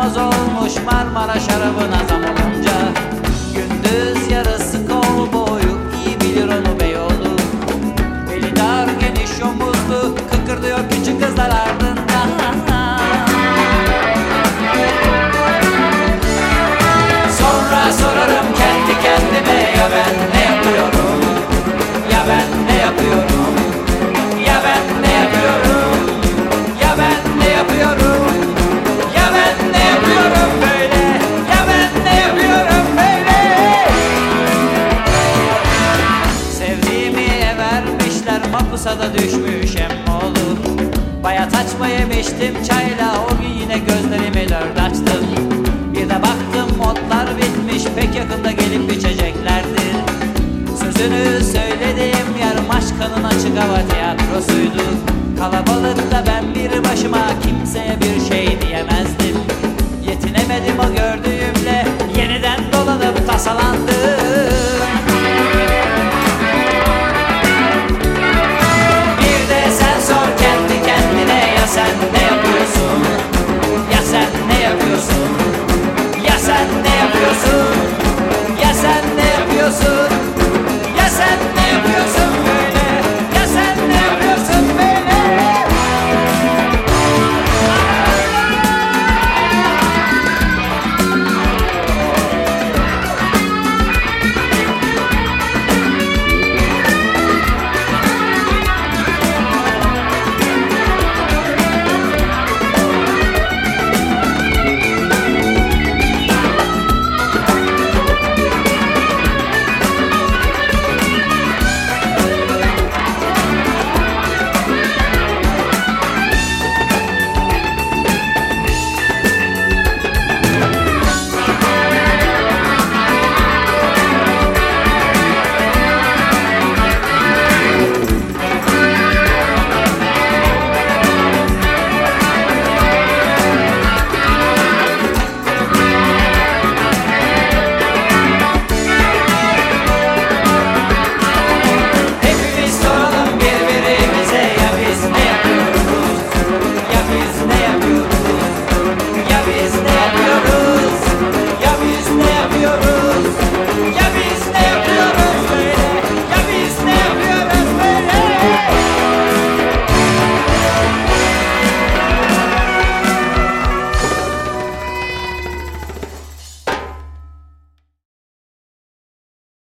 dayanılmaz olmuş Marmara şarabına zam olunca. Gündüz yarısı kol boyu, iyi bilir onu Beyoğlu. Beli dar geniş omuzlu, kıkırdıyor küçük kızlar ardından. Sonra sorarım kendi kendime, ya ben ne yapıyorum? Ya ben ne yapıyorum? Ya ben ne yapıyorum? Ya ben ne yapıyorum? Ya ben ne yapıyorum böyle? Ya ben ne yapıyorum böyle? Sevdiğimi vermişler, mahpusada düşmüş emmoğlu. Bayat açma yemiştim çayla, o gün yine gözlerimi dört açtım. Bir de baktım otlar bitmiş, pek yakında gelip içeceklerdir. Sözünü söylediğim yer Maşka'nın açık hava tiyatrosuydu. Kalabalıkta